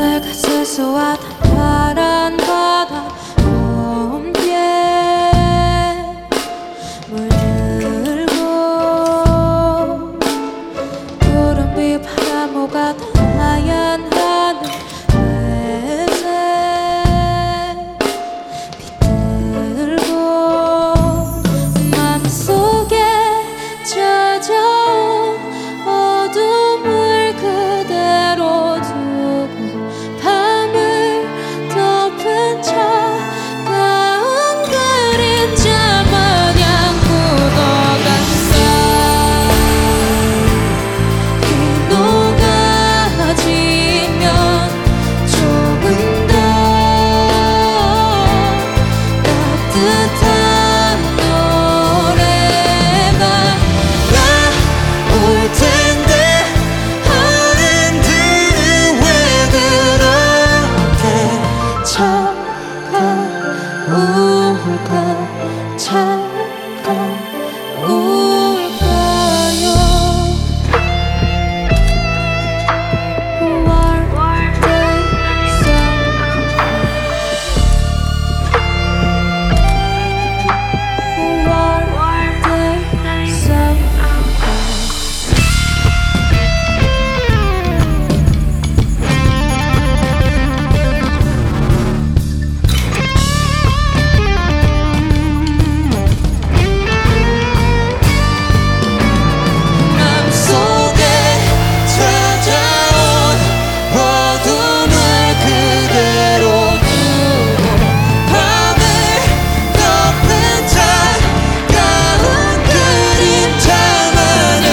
내가 세수하던 파란 바다 hombi에 물들고 푸른 비바람 오가던 하얀 하늘 회색 비틀고 맘속에 젖어온 어둠을 그대로 두고 밤을 덮은 차가운 그림자 마냥 묻어갔어. 이 녹아지면 조금 더 따뜻한 노래가 나올 텐데 어른들은 왜 그렇게 차가울까 차가울까요. 맘속에 찾아온 어둠을 그대로 두고 밤을 덮은 차가운 그림자 마냥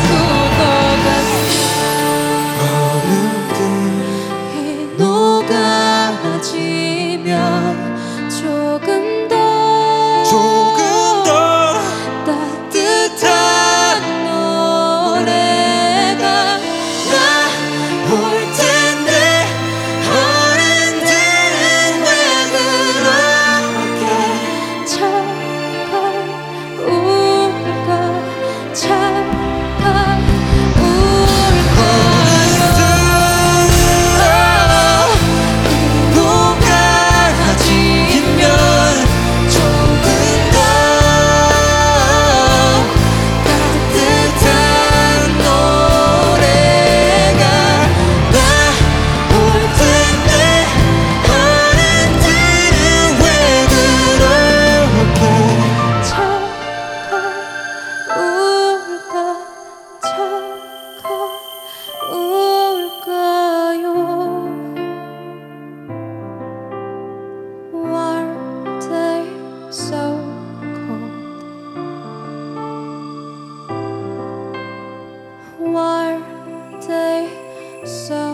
묻어갔어. 이 녹아지면 조금 더 따뜻한 노래가 나올 텐데 어른들은 왜 그렇게 차가울까 녹아지면 조금 더 따뜻한 노래가 나올 텐데 어른들은 왜 그렇게 차가울까요. Why they so cold? Why they so